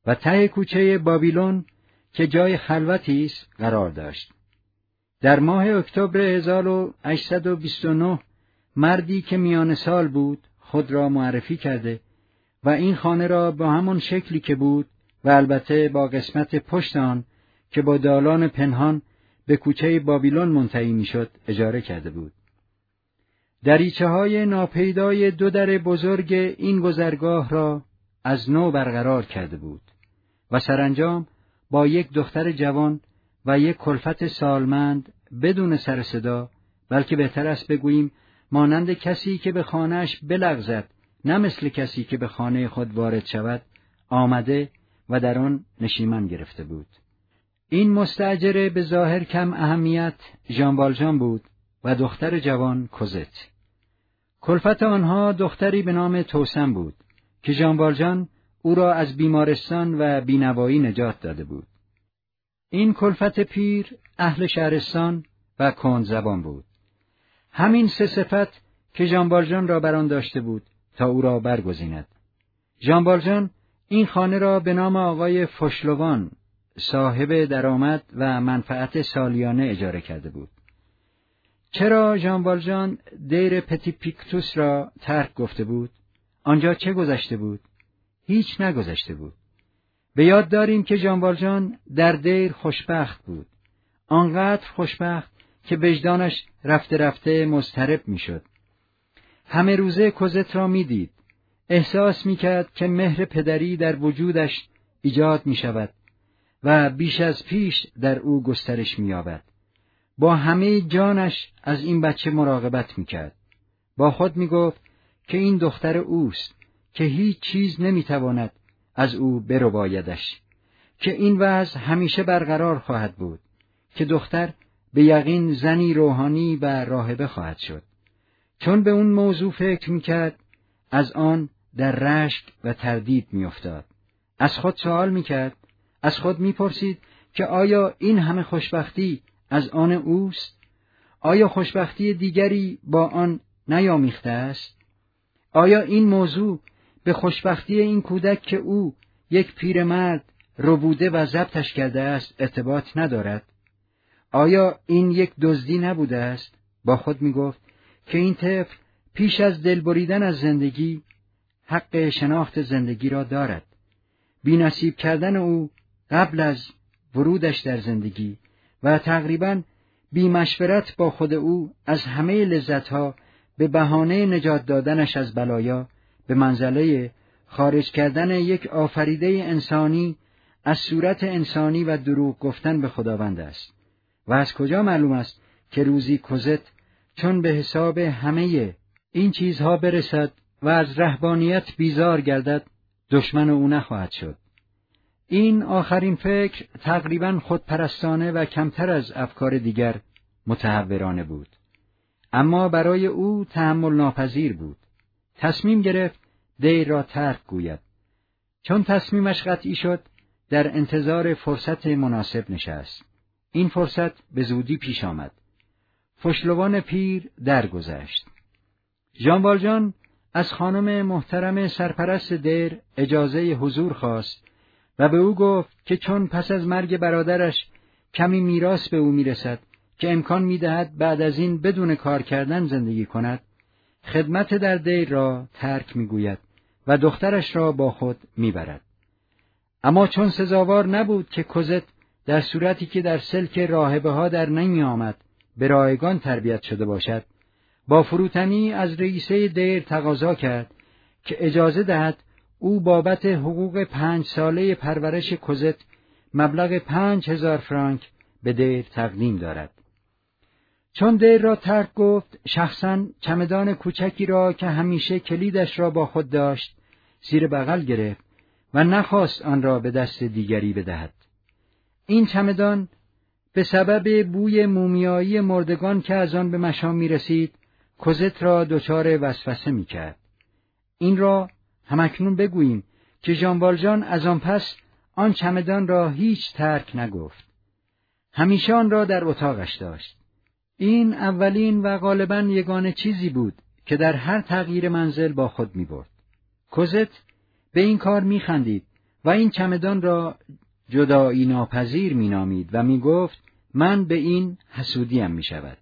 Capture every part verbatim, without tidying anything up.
و ته کوچه بابیلون که جای خلوتی است قرار داشت. در ماه اکتبر هزار و هشتصد و بیست و نه مردی که میان سال بود خود را معرفی کرده و این خانه را با همان شکلی که بود و البته با قسمت پشت آن که با دالان پنهان به کوچه بابیلون منتهی میشد اجاره کرده بود. دریچه های ناپیدای دو در بزرگ این گذرگاه را از نو برقرار کرده بود و سرانجام با یک دختر جوان و یک کلفت سالمند بدون سر صدا، بلکه بهتر است بگوییم مانند کسی که به خانه‌اش بلغزد، نه مثل کسی که به خانه خود وارد شود، آمده و در آن نشیمن گرفته بود. این مستاجر به ظاهر کم اهمیت ژان والژان بود و دختر جوان کوزت. کلفت آنها دختری به نام توسن بود که ژان والژان او را از بیمارستان و بینوایی نجات داده بود. این کلفت پیر اهل شهرستان و کندزبان بود. همین سه صفت که ژان والژان را بر آن داشته بود تا او را برگزیند. ژان والژان این خانه را به نام آقای فوشلوان صاحب درآمد و منفعت سالیانه اجاره کرده بود. چرا ژان والژان دیر پتی پیکتوس را ترک گفته بود؟ آنجا چه گذشته بود؟ هیچ نگذشته بود. به یاد داریم که ژان والژان در دیر خوشبخت بود. آنقدر خوشبخت که وجدانش رفته رفته مضطرب میشد. همه روزه کوزت را میدید. احساس میکرد که مهر پدری در وجودش ایجاد میشود و بیش از پیش در او گسترش می‌یابد. با همه جانش از این بچه مراقبت میکرد. با خود میگفت که این دختر اوست، که هیچ چیز نمیتواند از او بربایدش، که این وضع همیشه برقرار خواهد بود، که دختر به یقین زنی روحانی و راهبه خواهد شد. چون به اون موضوع فکر میکرد، از آن در رشک و تردید میافتاد. از خود سوال میکرد، از خود میپرسید که آیا این همه خوشبختی از آن اوست؟ آیا خوشبختی دیگری با آن نیامیخته است؟ آیا این موضوع به خوشبختی این کودک که او یک پیرمرد ربوده و ضبطش کرده است ارتباط ندارد؟ آیا این یک دزدی نبوده است؟ با خود میگفت که این طفل پیش از دل بریدن از زندگی حق شناخت زندگی را دارد. بی‌نصیب کردن او قبل از ورودش در زندگی و تقریباً بی مشورت با خود او از همه لذتها به بهانه نجات دادنش از بلایا به منزله خارج کردن یک آفریده انسانی از صورت انسانی و دروغ گفتن به خداوند است. و از کجا معلوم است که روزی کوزت چون به حساب همه این چیزها برسد و از رهبانیت بیزار گردد دشمن او نخواهد شد. این آخرین فکر تقریباً خودپرستانه و کمتر از افکار دیگر متهورانه بود، اما برای او تحمل ناپذیر بود. تصمیم گرفت دیر را ترک گوید. چون تصمیمش قطعی شد، در انتظار فرصت مناسب نشست. این فرصت به زودی پیش آمد. فوشلوان پیر درگذشت. ژان والژان از خانم محترم سرپرست دیر اجازه حضور خواست و به او گفت که چون پس از مرگ برادرش کمی میراث به او میرسد که امکان میدهد بعد از این بدون کار کردن زندگی کند، خدمت در دیر را ترک میگوید و دخترش را با خود میبرد. اما چون سزاوار نبود که کوزت در صورتی که در سلک راهبه ها در نمی آمد به رایگان تربیت شده باشد، با فروتنی از رئیسه دیر تقاضا کرد که اجازه دهد او بابت حقوق پنج ساله پرورش کوزت مبلغ پنج هزار فرانک به دیر تقدیم دارد. چون دیر را ترک گفت، شخصاً چمدان کوچکی را که همیشه کلیدش را با خود داشت زیر بغل گرفت و نخواست آن را به دست دیگری بدهد. این چمدان به سبب بوی مومیایی مردگان که از آن به مشام می رسید، کوزت را دچار وسوسه می کرد. این را همکنون بگوییم که ژان والژان از آن پس آن چمدان را هیچ ترک نگفت. همیشه آن را در اتاقش داشت. این اولین و غالباً یگانه چیزی بود که در هر تغییر منزل با خود می برد. کوزت به این کار می خندید و این چمدان را جدایی ناپذیر می نامید و می گفت من به این حسودیم می شود.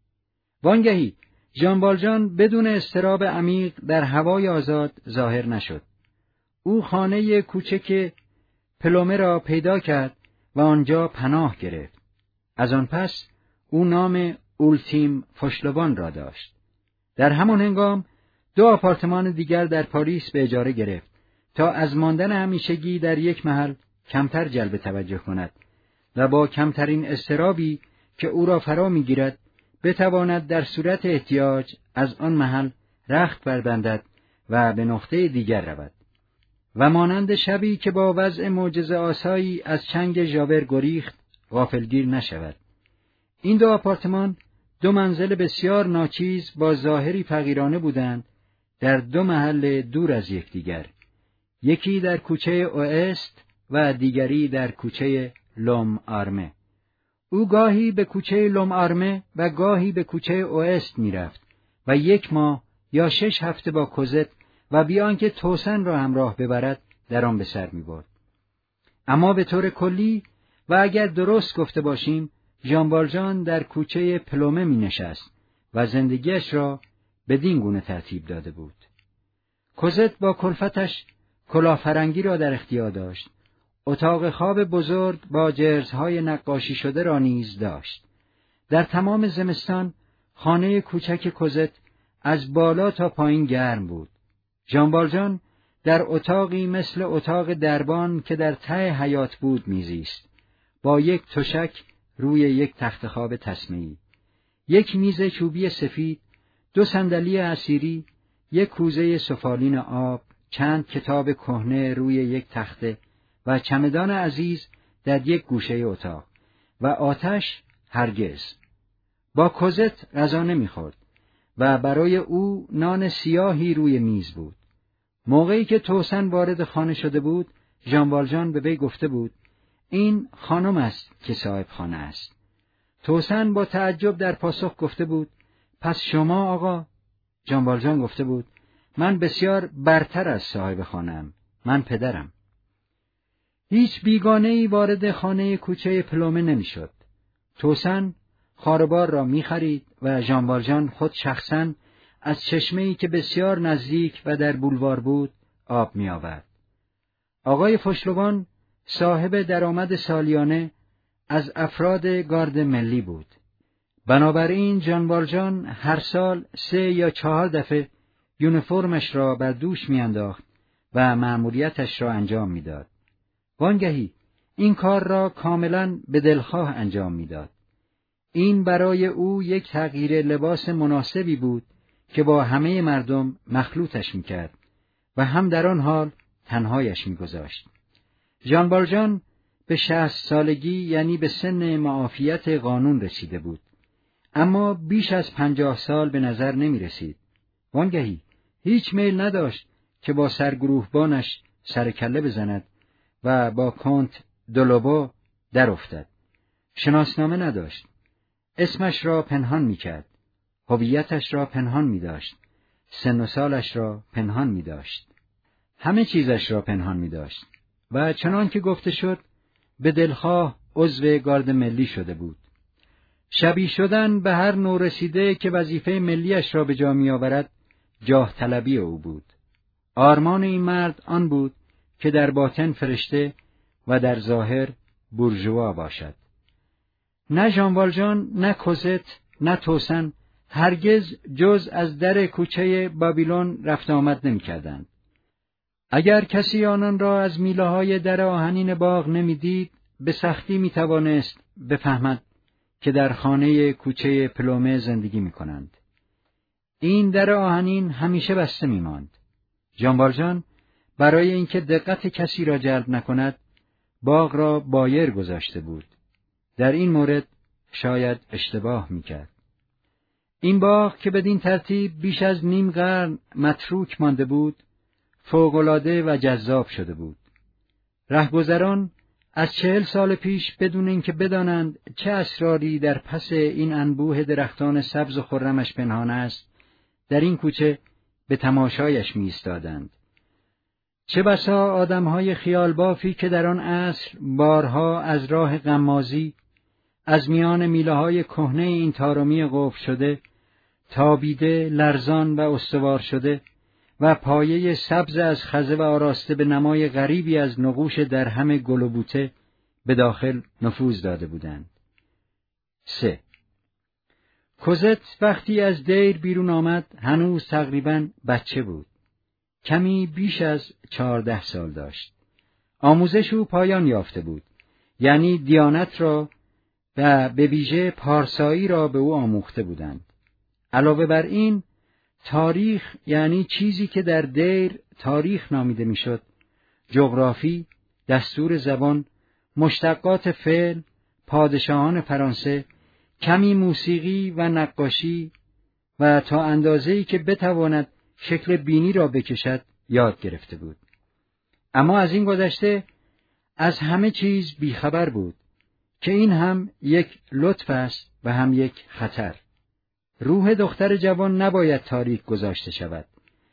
وانگهی ژان والژان بدون اضطراب عمیق در هوای آزاد ظاهر نشد. او خانه کوچک پلومه را پیدا کرد و آنجا پناه گرفت. از آن پس او نام اولتیم فوشلوان را داشت. در همان هنگام دو آپارتمان دیگر در پاریس به اجاره گرفت تا از ماندن همیشگی در یک محل کمتر جلب توجه کند و با کمترین اضطرابی که او را فرا می‌گیرد بتواند در صورت احتیاج از آن محل رخت بربندد و به نقطه دیگر رود و مانند شبی که با وضع معجزه آسایی از چنگ ژاور گریخت غافلگیر نشود. این دو آپارتمان دو منزل بسیار ناچیز با ظاهری فقیرانه بودند در دو محل دور از یکدیگر، یکی در کوچه اوست و دیگری در کوچه لوم آرمه. او گاهی به کوچه لوم آرمه و گاهی به کوچه اوست می رفت و یک ماه یا شش هفته با کوزت و بیان که توسن را همراه ببرد در آن به سر می برد. اما به طور کلی و اگر درست گفته باشیم ژان والژان در کوچه پلومه می نشست و زندگیش را بدین گونه ترتیب داده بود. کوزت با کلفتش کلاه فرنگی را در اختیار داشت. اتاق خواب بزرگ با جرزهای نقاشی شده را نیز داشت. در تمام زمستان خانه کوچک کوزت از بالا تا پایین گرم بود. ژان والژان در اتاقی مثل اتاق دربان که در ته حیاط بود میزیست، با یک تشک روی یک تخت خواب تسمیه‌ای، یک میز چوبی سفید، دو صندلی حصیری، یک کوزه سفالین آب، چند کتاب کهنه روی یک تخته و چمدان عزیز در یک گوشه اتاق و آتش هرگز. با کوزت غذا نمیخورد و برای او نان سیاهی روی میز بود. موقعی که توسن وارد خانه شده بود، ژان والژان به وی گفته بود این خانم است که صاحب خانه است. توسن با تعجب در پاسخ گفته بود پس شما آقا؟ ژان والژان گفته بود من بسیار برتر از صاحب خانه‌ام، من پدرم. هیچ بیگانه‌ای وارد خانه کوچه پلومه نمی‌شد. توسن خاربار را می‌خرید و ژان والژان خود شخصاً از چشمه‌ای که بسیار نزدیک و در بولوار بود آب می‌آورد. آقای فوشلوان صاحب درآمد سالیانه از افراد گارد ملی بود. بنابراین ژان والژان هر سال سه یا چهار دفعه یونیفرمش را بر دوش می‌انداخت و مأموریتش را انجام می‌داد. وانگهی این کار را کاملاً به دلخواه انجام می‌داد. این برای او یک تغییر لباس مناسبی بود که با همه مردم مخلوطش می‌کرد و هم در آن حال تنهایش می‌گذاشت. ژان والژان به شصت سالگی یعنی به سن معافیت قانون رسیده بود، اما بیش از پنجاه سال به نظر نمی رسید. وانگهی هیچ میل نداشت که با سرگروهبانش سرکله بزند و با کنت دولوبو در افتد. شناسنامه نداشت. اسمش را پنهان می کرد. هویتش را پنهان می داشت. سن و سالش را پنهان می داشت. همه چیزش را پنهان می داشت. و چنان که گفته شد به دلخواه عضو گارد ملی شده بود. شبیه شدن به هر نورسیده که وظیفه ملیش را به جا می آورد جاه طلبی او بود. آرمان این مرد آن بود که در باطن فرشته و در ظاهر بورژوا باشد. نه ژان والژان، نه کوزت، نه توسن هرگز جز از در کوچه بابیلون رفت آمد نمی کردند. اگر کسی آنان را از میله های در آهنین باغ نمی دید، به سختی می توانست بفهمد که در خانه کوچه پلومه زندگی می کنند. این در آهنین همیشه بسته می ماند. ژان والژان برای اینکه دقت کسی را جلب نکند، باغ را بایر گذاشته بود. در این مورد شاید اشتباه می کرد. این باغ که بدین ترتیب بیش از نیم قرن متروک مانده بود، فوق‌العاده و جذاب شده بود. رهگذران از چهل سال پیش بدون اینکه بدانند چه اسراری در پس این انبوه درختان سبز و خرمش پنهان است، در این کوچه به تماشایش می ایستادند. چه بسا آدمهای خیال بافی که در آن عصر بارها از راه غمازی از میان میله‌های کهنه این طارمی قفل شده، تابیده، لرزان و استوار شده و پایه سبز از خزه و آراسته به نمای غریبی از نقوش درهم گل و بوته به داخل نفوذ داده بودند. سه. کوزت وقتی از دیر بیرون آمد هنوز تقریباً بچه بود. کمی بیش از چهارده سال داشت. آموزش او پایان یافته بود، یعنی دیانت را و به ویژه پارسایی را به او آموخته بودند. علاوه بر این، تاریخ یعنی چیزی که در دیر تاریخ نامیده میشد، جغرافی، دستور زبان، مشتقات فعل، پادشاهان فرانسه، کمی موسیقی و نقاشی و تا اندازه‌ای که بتواند شکل بینی را بکشد یاد گرفته بود. اما از این گذشته از همه چیز بیخبر بود که این هم یک لطف است و هم یک خطر. روح دختر جوان نباید تاریک گذاشته شود.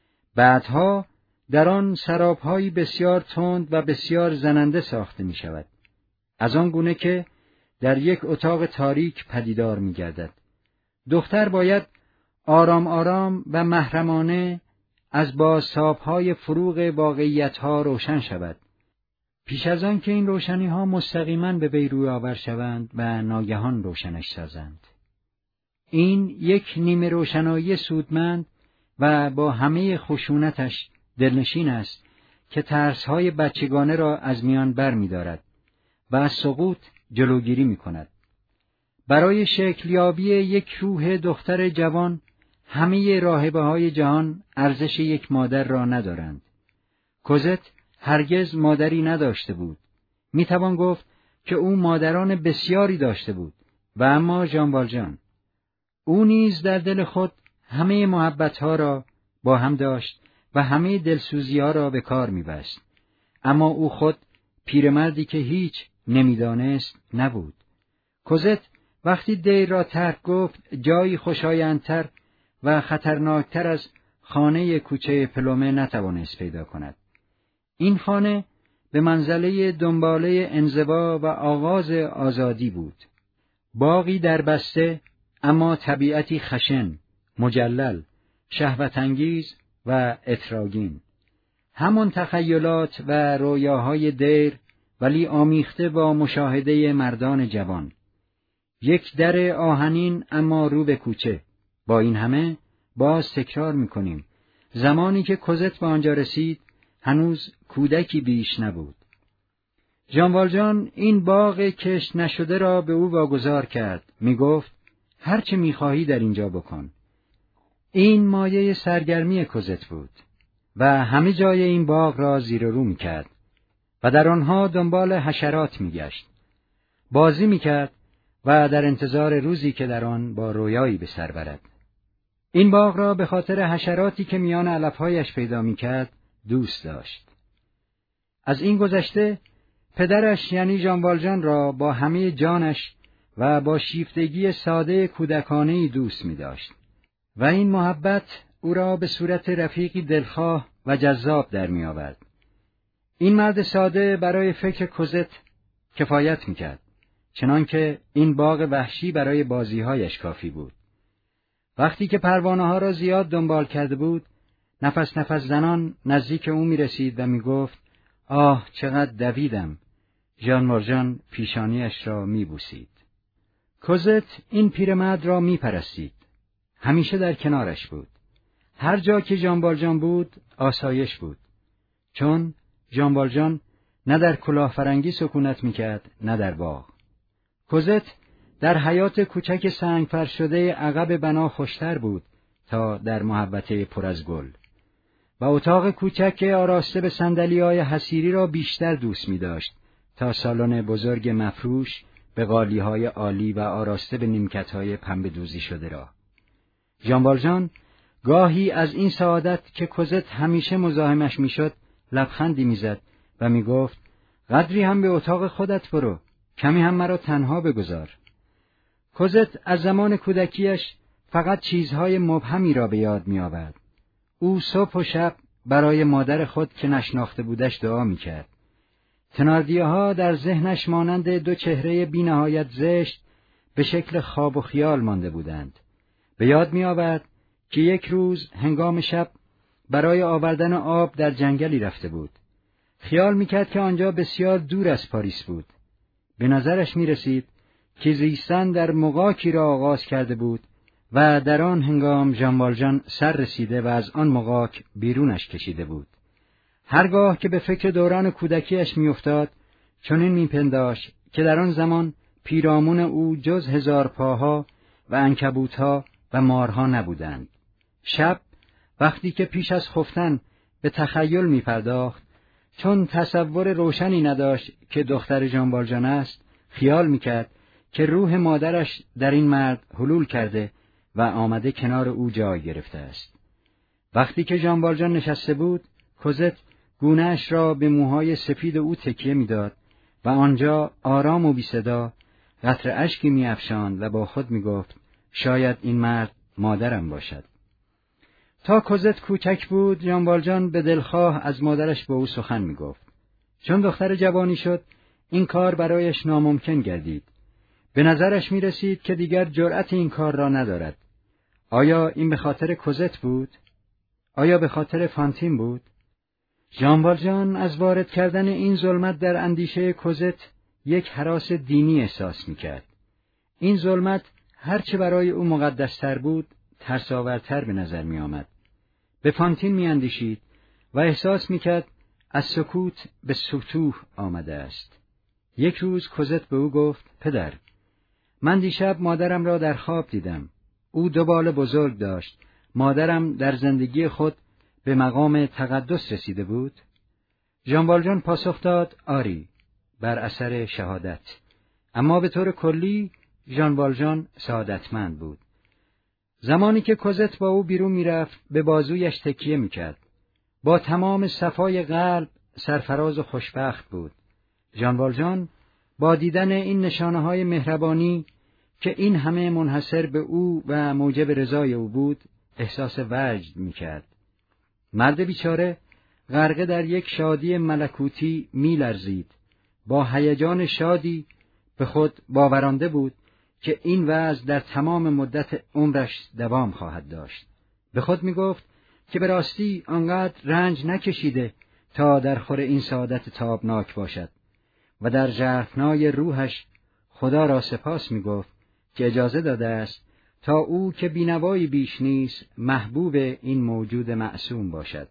بعدها در آن سراب‌هایی بسیار تند و بسیار زننده ساخته می شود. از آن گونه که در یک اتاق تاریک پدیدار می گردد. دختر باید آرام آرام و محرمانه از بازتاب‌های فروغ واقعیت‌ها روشن شود، پیش از آن که این روشنی‌ها مستقیما به وی روی آور شوند و ناگهان روشنش سازند. این یک نیمه روشنایی سودمند و با همه خشونتش دلنشین است که ترس‌های بچگانه را از میان بر می‌دارد و از سقوط جلوگیری می‌کند. برای شکلیابی یک روح دختر جوان همه راهبه‌های جهان ارزش یک مادر را ندارند. کوزت هرگز مادری نداشته بود. میتوان گفت که او مادران بسیاری داشته بود و اما ژان والژان، او نیز در دل خود همه محبت‌ها را با هم داشت و همه دلسوزی‌ها را به کار می‌بست. اما او خود پیرمردی که هیچ نمی‌دانست نبود. کوزت وقتی دیر را ترک گفت جایی خوشایندتر و خطرناکتر از خانه کوچه پلومه نتوانست پیدا کند. این خانه به منزله دنباله انزوا و آغاز آزادی بود. باغی دربسته اما طبیعتی خشن، مجلل، شهوت‌انگیز و اتراگین. همان تخیلات و رویاهای دیر ولی آمیخته با مشاهده مردان جوان. یک در آهنین اما رو به کوچه. با این همه باز تکرار می‌کنیم، زمانی که کوزت به آنجا رسید هنوز کودکی بیش نبود. ژان والژان این باغ کشت نشده را به او واگذار کرد. میگفت هر چه می‌خواهی در اینجا بکن. این مایه سرگرمی کوزت بود و همه جای این باغ را زیر و رو می‌کرد و در آنها دنبال حشرات می‌گشت. بازی می‌کرد و در انتظار روزی که در آن با رویایی به سر برد. این باغ را به خاطر حشراتی که میان علف‌هایش پیدا می‌کرد دوست داشت. از این گذشته پدرش یعنی ژان والژان را با همه جانش و با شیفتگی ساده کودکانه‌ای دوست می‌داشت و این محبت او را به صورت رفیقی دلخواه و جذاب در می‌آورد. این مرد ساده برای فکر کوزت کفایت می‌کرد، چنانکه این باغ وحشی برای بازی‌هایش کافی بود. وقتی که پروانه‌ها را زیاد دنبال کرده بود، نفس نفس زنان نزدیک او می‌رسید و می‌گفت آه چقدر دویدم. ژان والژان پیشانیش را می‌بوسید. کوزت این پیرمرد را می‌پرستید. همیشه در کنارش بود. هر جا که ژان والژان بود، آسایش بود. چون ژان والژان نه در کلاهفرنگی سکونت می‌کرد، نه در باغ. کوزت در حیات کوچک سنگ فرش شده عقب بنا خوشتر بود تا در محوطه پر از گل. و اتاق کوچک آراسته به صندلی‌های حصیری را بیشتر دوست می‌داشت تا سالن بزرگ مفروش به قالی‌های عالی و آراسته به نیمکت‌های پنبه دوزی شده را. ژان والژان گاهی از این سعادت که کوزت همیشه مزاحمش می‌شد لبخندی می‌زد و می‌گفت قدری هم به اتاق خودت برو، کمی هم مرا تنها بگذار. کوزت از زمان کودکیش فقط چیزهای مبهمی را به یاد می‌آورد. او صبح و شب برای مادر خود که نشناخته بودش دعا میکرد. تناردیه ها در ذهنش مانند دو چهره بی نهایت زشت به شکل خواب و خیال مانده بودند. به یاد می آورد که یک روز هنگام شب برای آوردن آب در جنگلی رفته بود. خیال میکرد که آنجا بسیار دور از پاریس بود. به نظرش می رسید که زیستن در مغاکی را آغاز کرده بود و در آن هنگام ژان والژان سر رسیده و از آن مغاک بیرونش کشیده بود. هرگاه که به فکر دوران کودکیش میافتاد، چنین میپنداشت که در آن زمان پیرامون او جز هزار پاها و عنکبوتها و مارها نبودند. شب وقتی که پیش از خفتن به تخیل میپرداخت، چون تصور روشنی نداشت که دختر ژان والژان است، خیال میکرد که روح مادرش در این مرد حلول کرده و آمده کنار او جای گرفته است. وقتی که ژان والژان نشسته بود، کوزت گونه‌اش را به موهای سفید او تکیه میداد و آنجا آرام و بی صدا قطره اشکی میافشاند و با خود میگفت شاید این مرد مادرم باشد. تا کوزت کوچک بود، ژان والژان به دلخواه از مادرش به او سخن میگفت. چون دختر جوانی شد، این کار برایش ناممکن گردید. به نظرش می رسید که دیگر جرأت این کار را ندارد. آیا این به خاطر کوزت بود؟ آیا به خاطر فانتین بود؟ ژان والژان از وارد کردن این ظلمت در اندیشه کوزت یک هراس دینی احساس می کرد. این ظلمت هرچه برای او مقدستر بود، ترساورتر به نظر می آمد. به فانتین می اندیشید و احساس می کرد از سکوت به سطوح آمده است. یک روز کوزت به او گفت: پدر، من دیشب مادرم را در خواب دیدم. او دو بال بزرگ داشت. مادرم در زندگی خود به مقام تقدس رسیده بود؟ ژان والژان پاسخ داد: آری، بر اثر شهادت. اما به طور کلی ژان والژان سعادتمند بود. زمانی که کوزت با او بیرون میرفت، به بازویش تکیه میکرد. با تمام صفای قلب سرفراز و خوشبخت بود. ژان والژان با دیدن این نشانه‌های مهربانی که این همه منحصر به او و موجب رضای او بود، احساس وجد میکرد. مرد بیچاره غرقه در یک شادی ملکوتی میلرزید. با هیجان شادی به خود باورانده بود که این وضع در تمام مدت عمرش دوام خواهد داشت. به خود میگفت که به راستی آنقدر رنج نکشیده تا در خور این سعادت تابناک باشد و در ژرفنای روحش خدا را سپاس میگفت که اجازه داده است تا او که بینوایی بیش نیست محبوب این موجود معصوم باشد.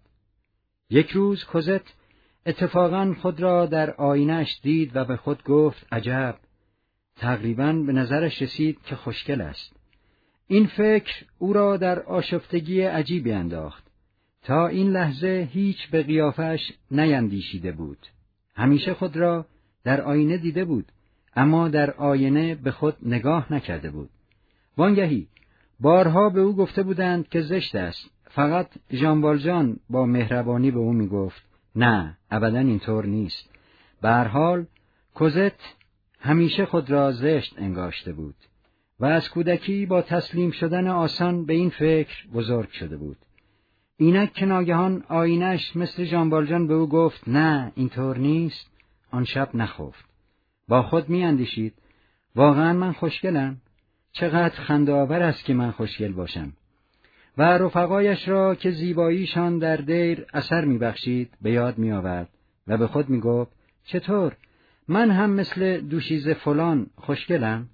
یک روز کوزت اتفاقاً خود را در آینه‌اش دید و به خود گفت: عجب، تقریباً به نظرش رسید که خوشگل است. این فکر او را در آشفتگی عجیبی انداخت. تا این لحظه هیچ به قیافش نیندیشیده بود. همیشه خود را در آینه دیده بود، اما در آینه به خود نگاه نکرده بود. وانگهی بارها به او گفته بودند که زشت است. فقط ژان والژان با مهربانی به او می گفت: نه، ابداً اینطور نیست. به هر حال کوزت همیشه خود را زشت انگاشته بود و از کودکی با تسلیم شدن آسان به این فکر بزرگ شده بود. اینک که ناگهان آینش مثل ژان والژان به او گفت: نه، اینطور نیست، آن شب نخفت. با خود می اندیشید: واقعا من خوشگلم؟ چقدر خنده‌آور است که من خوشگل باشم. و رفقایش را که زیباییشان در دیر اثر می بخشید به یاد می آورد و به خود می گفت: چطور؟ من هم مثل دوشیزه فلان خوشگلم؟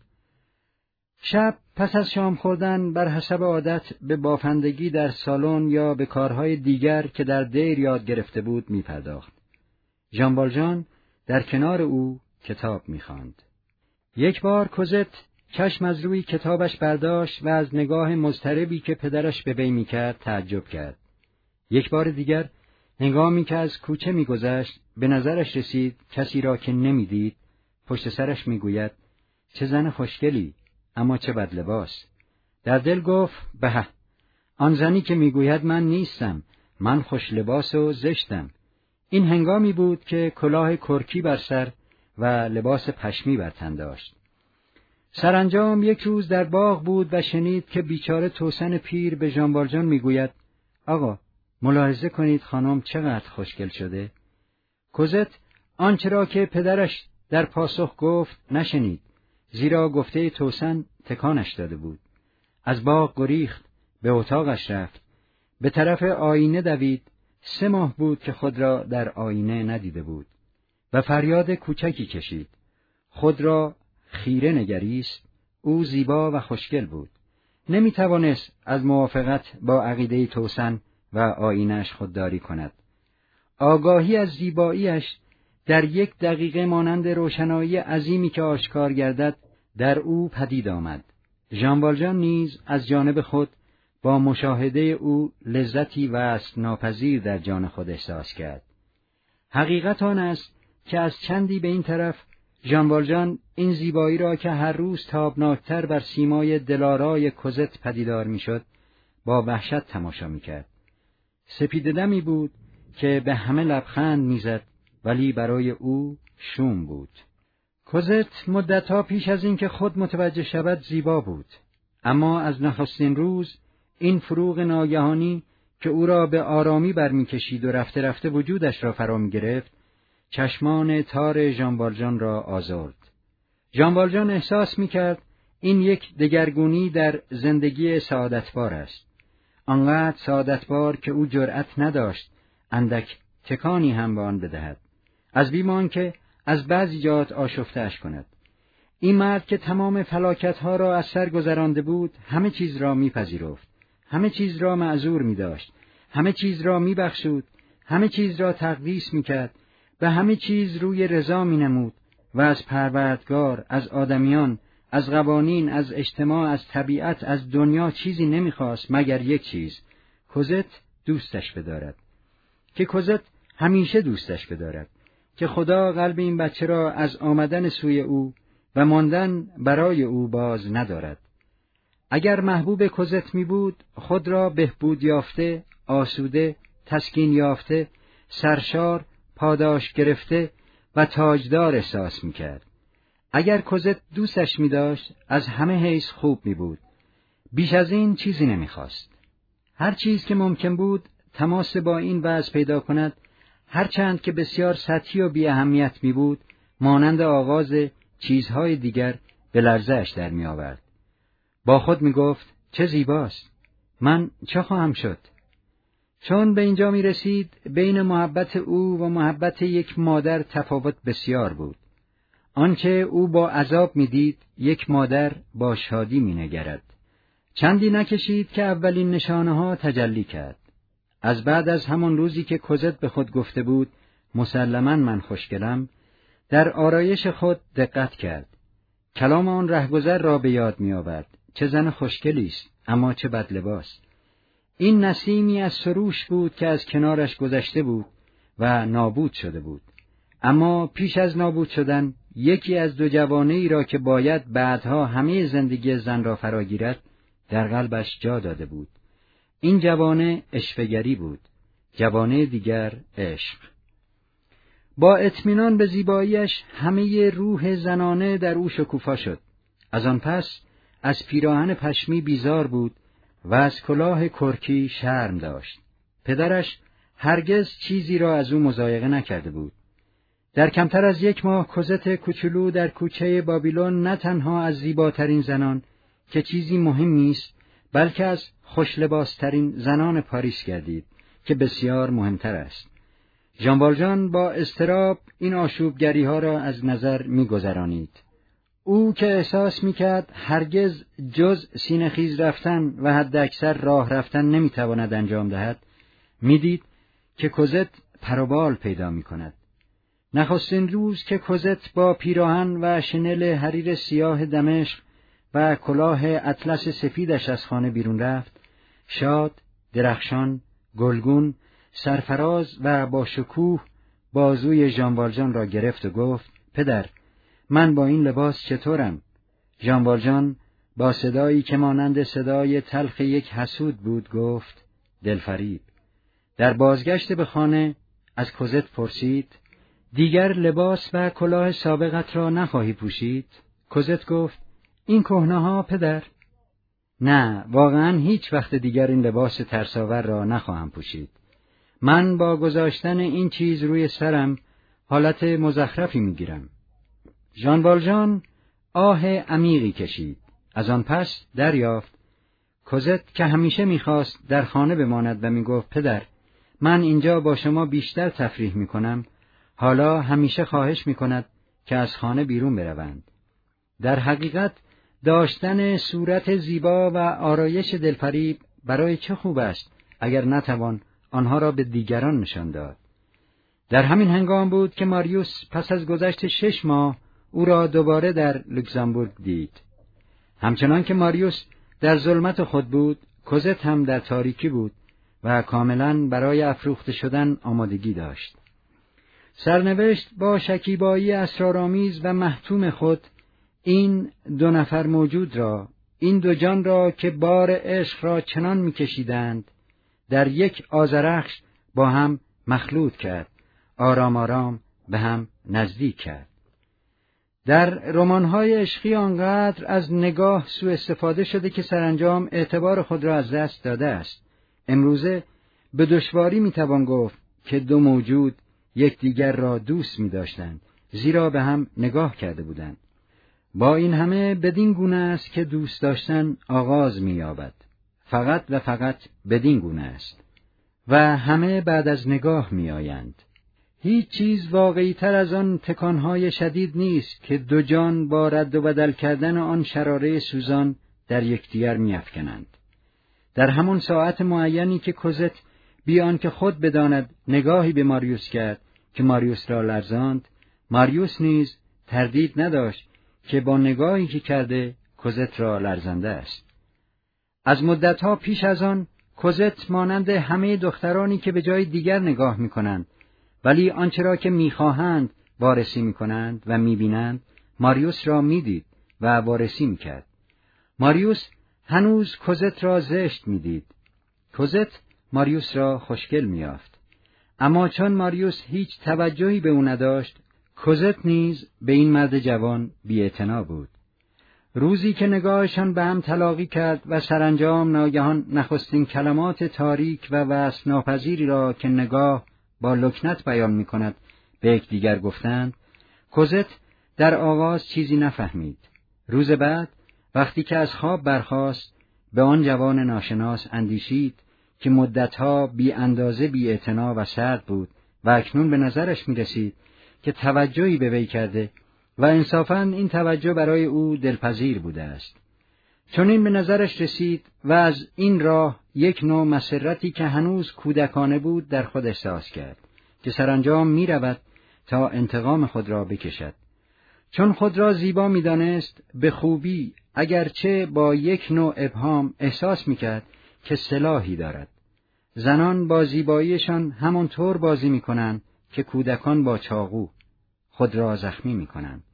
شب پس از شام خوردن بر حسب عادت به بافندگی در سالن یا به کارهای دیگر که در دیر یاد گرفته بود می پرداخت. ژان والژان در کنار او کتاب می خواند. یک بار کوزت چشم از روی کتابش برداشت و از نگاه مضطربی که پدرش به وی می کرد تعجب کرد. یک بار دیگر هنگامی که از کوچه می گذشت به نظرش رسید کسی را که نمی دید پشت سرش می گوید: چه زن خوشگلی، اما چه بد لباس. در دل گفت: به، آن زنی که می گوید من نیستم، من خوش لباس و زشتم. این هنگامی بود که کلاه کرکی بر سر و لباس پشمی بر تن داشت. سرانجام یک روز در باغ بود و شنید که بیچاره توسن پیر به ژان والژان می گوید: آقا، ملاحظه کنید خانم چقدر خوشگل شده. کوزت آنچه را که پدرش در پاسخ گفت نشنید، زیرا گفته توسن تکانش داده بود. از باغ گریخت، به اتاقش رفت، به طرف آینه دوید. سه ماه بود که خود را در آینه ندیده بود و فریاد کوچکی کشید. خود را خیره نگریست. او زیبا و خوشگل بود. نمی توانست از موافقت با عقیده توسن و آیینش خودداری کند. آگاهی از زیباییش در یک دقیقه مانند روشنایی عظیمی که آشکار گردد در او پدید آمد. ژان والژان نیز از جانب خود با مشاهده او لذتی وصف ناپذیر در جان خود احساس کرد. حقیقت آن است که از چندی به این طرف ژان والژان این زیبایی را که هر روز تابناکتر بر سیمای دلارای کوزت پدیدار میشد، با وحشت تماشا میکرد. سپیده‌دمی بود که به همه لبخند میزد، ولی برای او شوم بود. کوزت مدتها پیش از این که خود متوجه شود زیبا بود، اما از نخستین روز این فروغ ناگهانی که او را به آرامی برمیکشید و رفته رفته وجودش را فرا می‌گرفت، چشمان تار ژان والژان را آزرد. ژان والژان احساس می‌کرد این یک دگرگونی در زندگی سعادتبار است. آنقدر سعادتبار که او جرأت نداشت اندک تکانی هم به آن بدهد، از بیم آنکه از بعضی جهات آشفته‌اش کند. این مرد که تمام فلاکت‌ها را از سر گذرانده بود، همه چیز را می‌پذیرفت، همه چیز را معذور می‌داشت، همه چیز را می‌بخشود، همه چیز را تقدیس می‌کرد، به همه چیز روی رضا می‌نمود و از پروردگار، از آدمیان، از قوانین، از اجتماع، از طبیعت، از دنیا چیزی نمی‌خواست مگر یک چیز: کوزت دوستش بدارد. که کوزت همیشه دوستش بدارد. که خدا قلب این بچه را از آمدن سوی او و ماندن برای او باز ندارد. اگر محبوب کوزت می بود، خود را بهبود یافته، آسوده، تسکین یافته، سرشار، پاداش گرفته و تاجدار احساس می کرد. اگر کوزت دوستش می داشت، از همه حیث خوب می بود. بیش از این چیزی نمی خواست. هر چیز که ممکن بود تماس با این وضع پیدا کند، هرچند که بسیار سطحی و بی اهمیت می بود، مانند آغاز چیزهای دیگر به لرزه‌اش در می آورد. با خود می گفت چه زیباست، من چه خواهم شد؟ چون به اینجا می رسید، بین محبت او و محبت یک مادر تفاوت بسیار بود. آنچه او با عذاب می دید، یک مادر با شادی می نگرد. چندی نکشید که اولین نشانه ها تجلی کرد. از بعد از همان روزی که کوزت به خود گفته بود مسلماً من خوشگلم، در آرایش خود دقت کرد. کلام آن رهگذر را به یاد می آورد. چه زن خوشگلی است، اما چه بد لباس. این نسیمی از سروش بود که از کنارش گذشته بود و نابود شده بود. اما پیش از نابود شدن، یکی از دو جوانه ای را که باید بعدها همه زندگی زن را فراگیرد، در قلبش جا داده بود. این جوانه عشوه‌گری بود، جوانه دیگر عشق. با اطمینان به زیباییش همه روح زنانه در او شکوفا شد. از آن پس از پیراهن پشمی بیزار بود و از کلاه کرکی شرم داشت. پدرش هرگز چیزی را از او مضایقه نکرده بود. در کمتر از یک ماه کوزت کوچولو در کوچه بابیلون نه تنها از زیباترین زنان که چیزی مهم نیست، بلکه از خوشلباسترین زنان پاریس گردید که بسیار مهمتر است. ژان والژان با اضطراب این آشوبگری ها را از نظر می گذرانید. او که احساس می کرد هرگز جز سینه خیز رفتن و حد اکثر راه رفتن نمی تواند انجام دهد، می دید که کوزت پروبال پیدا می کند. نخستین روز که کوزت با پیراهن و شنل حریر سیاه دمشق و کلاه اطلس سفیدش از خانه بیرون رفت، شاد، درخشان، گلگون، سرفراز و با شکوه بازوی ژان والژان را گرفت و گفت: پدر، من با این لباس چطورم؟ ژان والژان با صدایی که مانند صدای تلخ یک حسود بود گفت: دلفریب. در بازگشت به خانه از کوزت پرسید: دیگر لباس و کلاه سابقت را نخواهی پوشید؟ کوزت گفت: این کهنه‌ها پدر؟ نه، واقعاً هیچ وقت دیگر این لباس ترساور را نخواهم پوشید. من با گذاشتن این چیز روی سرم حالت مزخرفی میگیرم. ژان والژان آه عمیقی کشید. از آن پس دریافت کوزت که همیشه میخواست در خانه بماند و میگفت پدر من اینجا با شما بیشتر تفریح میکنم، حالا همیشه خواهش میکند که از خانه بیرون بروند. در حقیقت داشتن صورت زیبا و آرایش دلفریب برای چه خوب است اگر نتوان آنها را به دیگران نشان داد. در همین هنگام بود که ماریوس پس از گذشت شش ماه او را دوباره در لوکزامبورگ دید. همچنان که ماریوس در ظلمت خود بود، کوزت هم در تاریکی بود و کاملاً برای افروخته شدن آمادگی داشت. سرنوشت با شکیبایی اسرارآمیز و محتوم خود این دو نفر موجود را، این دو جان را که بار عشق را چنان می‌کشیدند، در یک آذرخش با هم مخلوط کرد، آرام آرام به هم نزدیک کرد. در رمان‌های عشقی آنقدر از نگاه سوء استفاده شده که سرانجام اعتبار خود را از دست داده است. امروزه به دشواری میتوان گفت که دو موجود یکدیگر را دوست می‌داشتند، زیرا به هم نگاه کرده بودند. با این همه بدین گونه است که دوست داشتن آغاز می‌یابد. فقط و فقط بدین گونه است و همه بعد از نگاه می‌آیند. هیچ چیز واقعی تر از آن تکانهای شدید نیست که دو جان با رد و بدل کردن آن شراره سوزان در یکدیگر می‌افکنند. در همان ساعت معینی که کوزت بی آنکه خود بداند نگاهی به ماریوس کرد که ماریوس را لرزاند، ماریوس نیز تردید نداشت که با نگاهی که کرده کوزت را لرزانده است. از مدتها پیش از آن کوزت مانند همه دخترانی که به جای دیگر نگاه می‌کنند ولی آنچه را که می‌خواهند وارسی می‌کنند و می‌بینند، ماریوس را می‌دید و وارسی می‌کرد. ماریوس هنوز کوزت را زشت می‌دید. کوزت ماریوس را خوشگل می‌یافت. اما چون ماریوس هیچ توجهی به او نداشت، کوزت نیز به این مرد جوان بی‌اعتنا بود. روزی که نگاهشان به هم تلاقی کرد و سرانجام ناگهان نخستین کلمات تاریک و وصف ناپذیری را که نگاه با لکنت بیان می‌کند به یکدیگر گفتند، کوزت در آغاز چیزی نفهمید. روز بعد وقتی که از خواب برخاست، به آن جوان ناشناس اندیشید که مدتها بی اندازه بی اعتنا و سرد بود و اکنون به نظرش می رسید که توجهی به وی کرده و انصافاً این توجه برای او دلپذیر بوده است. چون این به نظرش رسید و از این راه یک نوع مسرتی که هنوز کودکانه بود در خود احساس کرد که سرانجام می رود تا انتقام خود را بکشد. چون خود را زیبا می دانست، به خوبی اگرچه با یک نوع ابهام احساس می کرد که سلاحی دارد. زنان با زیباییشان همانطور بازی می کنند که کودکان با چاقو خود را زخمی می کنند.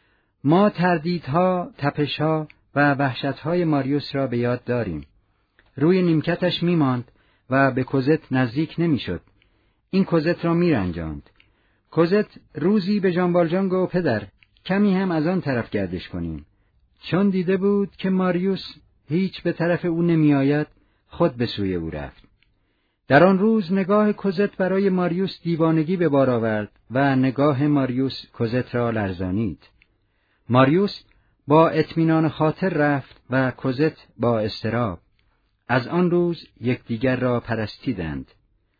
ما تردیدها، تپشها و وحشتهای ماریوس را به یاد داریم. روی نیمکتش می ماند و به کوزت نزدیک نمی شد. این کوزت را می رنجاند. کوزت روزی به ژان والژان گفت پدر، کمی هم از آن طرف گردش کنیم. چون دیده بود که ماریوس هیچ به طرف او نمی آید، خود به سوی او رفت. در آن روز نگاه کوزت برای ماریوس دیوانگی به بار آورد و نگاه ماریوس کوزت را لرزانید. ماریوس با اطمینان خاطر رفت و کوزت با اضطراب. از آن روز یکدیگر را پرستیدند.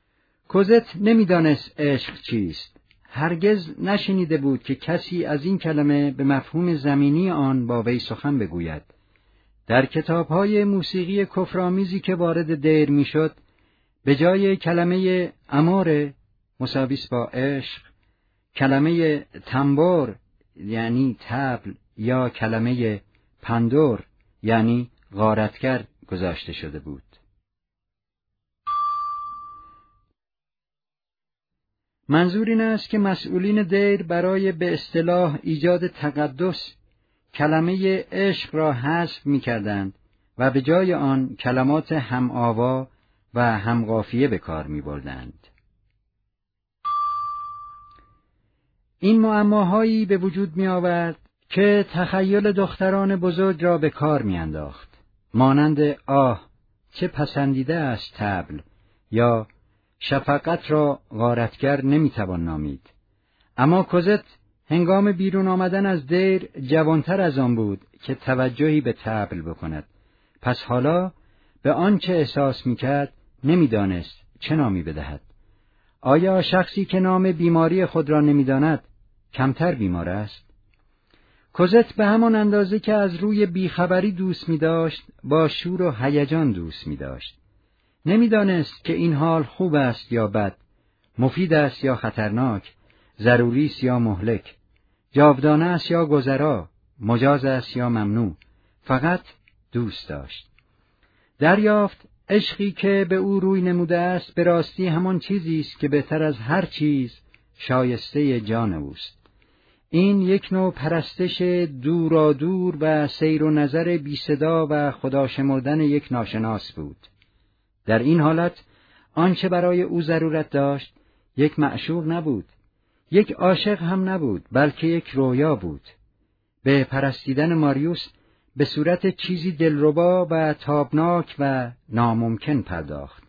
کوزت نمیدانست عشق چیست. هرگز نشنیده بود که کسی از این کلمه به مفهوم زمینی آن با وی سخن بگوید. در کتاب‌های موسیقی کفرآمیزی که وارد دیر میشد، به جای کلمه امور مساویس با عشق، کلمه تنبور یعنی طبل یا کلمه پندور یعنی غارتگر گذاشته شده بود. منظور این است که مسئولین دیر برای به اصطلاح ایجاد تقدس کلمه عشق را حذف می‌کردند و به جای آن کلمات هم آوا و هم قافیه به کار می‌بردند. این معماهایی به وجود می‌آورد که تخیل دختران بزرگ را به کار می‌انداخت، مانند آه چه پسندیده است طبل، یا شفقت را غارتگر نمیتوان نامید. اما کوزت هنگام بیرون آمدن از دیر جوانتر از آن بود که توجهی به طبل بکند. پس حالا به آنچه احساس میکرد نمیدانست چه نامی بدهد. آیا شخصی که نام بیماری خود را نمیداند کمتر بیمار است؟ کوزت به همان اندازه که از روی بیخبری دوست می‌داشت، با شور و هیجان دوست می‌داشت. نمی‌دانست که این حال خوب است یا بد، مفید است یا خطرناک، ضروری است یا مهلک، جاودانه است یا گذرا، مجاز است یا ممنوع. فقط دوست داشت. دریافت عشقی که به او روی نموده است به راستی همان چیزی است که بهتر از هر چیز شایسته جان اوست. این یک نوع پرستش دورا دور و سیر و نظر بی صدا و خدا شمردن یک ناشناس بود. در این حالت آنچه برای او ضرورت داشت یک معشوق نبود، یک عاشق هم نبود، بلکه یک رویا بود. به پرستیدن ماریوس به صورت چیزی دلربا و تابناک و ناممکن پرداخت.